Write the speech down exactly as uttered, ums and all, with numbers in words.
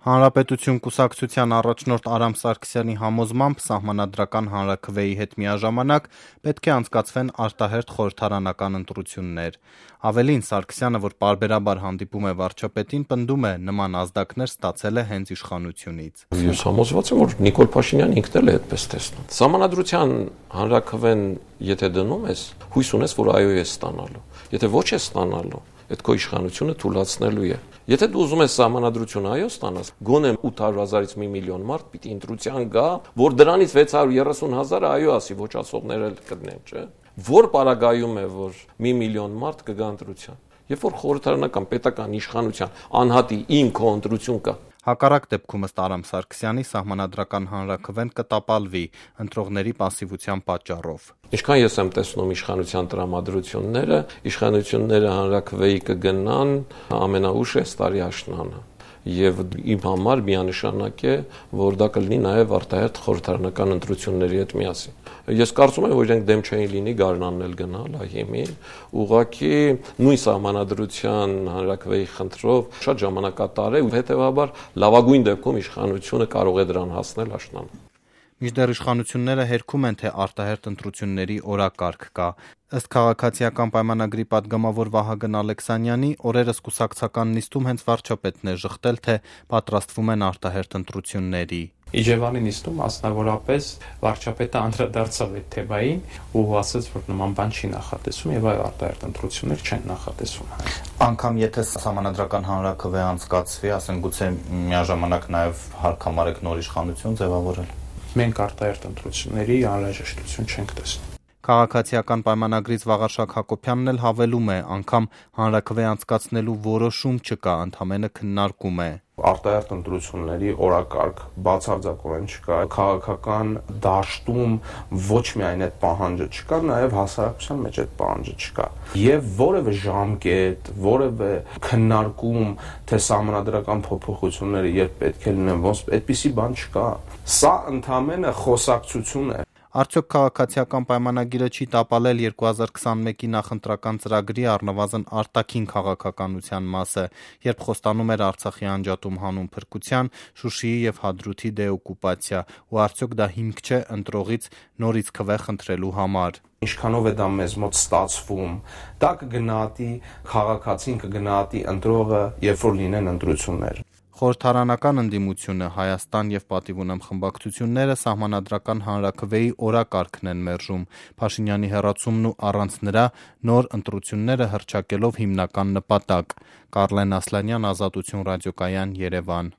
Հանրապետություն կուսակցության առաջնորդ Արամ Սարգսյանի համոզմամբ սահմանադրական հանրաքվեի հետ միաժամանակ պետք է անցկացվեն արտահերթ խորհրդարանական ընտրություններ։ Ավելին, Սարգսյանը, որ պարբերաբար հանդիպում է վարչապետին, պնդում է նման ազդակներ ստացել է հենց իշխանությունից։ Ես համոզված եմ, որ Նիկոլ Փաշինյանն ինքն էլ է այդպես տեսնում։ Սահմանադրության հանրաքվեն եթե դնում ես, հույս ունես, որ այո ես ստանալու։ Եթե ոչ ես ստանալու, այդ քո իշխանությունը թուլացնելու է։ Եթե դու ուզում ես սահմանադրություն այո ստանաս, գոնե ութ հարյուր հազարից մի միլիոն մարդ պիտի ընտրության գա, որ դրանից վեց հարյուր երեսուն հազարը այո ասի, ոչ ասողներ էլ կգնեն, չէ՞։ Որ պարագայում է, որ մի միլիոն մարդ կգա ընտրության։ Երբ որ խորհրդարանական պետական իշխանության անհատի իմ քո ընտրություն կա։ Հակառակ դեպքում ըստ Արամ Սարգսյանի սահմանադրական հանրաքվեն կտապալվի ընտրողների պասիվության պատճառով։ Ինչքան ես եմ տեսնում իշխանության տրամադրությունները, իշխանությունները հանրաքվեի կգնան ամենաուշ այս տարի աշնանը։ Եվ իմ համար միանշանակ է, որ դա կլինի նաև արտահերթ խորհրդարանական ընտրությունների հետ միասին։ Ես կարծում եմ, որ իրենք դեմ չէին լինի գարնանն էլ գնալ ԱՀԻՄ-ին, ուղղակի նույն սահմանադրության հանրաքվեի խնդրով շատ ժամանակատար է, հետևաբար լավագույն դեպքում իշխանությունը կարող է դրան հասնել աշնանը։ Մինչդեռ իշխանությունները հերքում են, թե արտահերթ ընտրությունների օրակարգ կա։ Ըստ քաղաքացիական պայմանագրի պատգամավոր Վահագն Ալեքսանյանի, օրերս կուսակցական նիստում հենց վարչապետն է ժխտել, թե պատրաստվում են արտահերթ ընտրությունների։ Իջևանի նիստում մասնավորապես վարչապետը անդրադարձավ այդ թեմային ու ասաց, որ նման բան չի նախատեսում եւ այո արտահերթ ընտրություններ չեն նախատեսում։ Անկամ եթե սահմանադրական հանրաքվե անցկացվի, ասենք գուցե միաժամանակ նաեւ հարկամարեք նոր իշխանություն ձևավորել։ Մենք արտահերթ ընտրությունների անհրաժեշտություն չենք տեսնում։ Քաղաքացիական պայմանագրից Վաղարշակ Հակոբյանն էլ հավելում է, անգամ հանրաքվե անցկացնելու որոշում չկա, ընդամենը քննարկում է։ Արտահերթ ընտրությունների օրակարգ բացարձակորեն չկա, քաղաքական դաշտում ոչ միայն այդ պահանջը չկա, նաև հասարակության մեջ այդ պահանջը չկա։ Եվ որևէ ժամկետ, որևէ քննարկում, թե սահմանադրական փոփոխությունները երբ պետք է լինեն, ոնց այդպիսի բան չկա։ Սա ընդամենը խոսակցություն է։ Արդյոք քաղաքացիական պայմանագիրը չի տապալել երկու հազար քսանմեկի նախընտրական ծրագրի առնվազն արտաքին քաղաքականության մասը, երբ խոստանում էր Արցախի անջատում հանուն փրկության, Շուշիի եւ Հադրութի դեօկուպացիա, ու արդյոք դա հիմք չէ ընտրողից նորից քվե խնդրելու համար։ Ինչքանով է դա մեզ մոտ ստացվում, դա կգնահատի քաղաքացին, կգնահատի ընտրողը, երբ որ լինեն ընտրություններ։ Խորհրդարանական ընդդիմությունը, Հայաստան եւ Պատիվ ունեմ խմբակցությունները սահմանադրական հանրաքվեի օրակարգն են մերժում, Փաշինյանի հեռացումն ու առանց նրա նոր ընտրությունները հռչակելով հիմնական նպատակ։ Կարլեն Ասլանյան, Ազատություն ռադիոկայան, Երևան։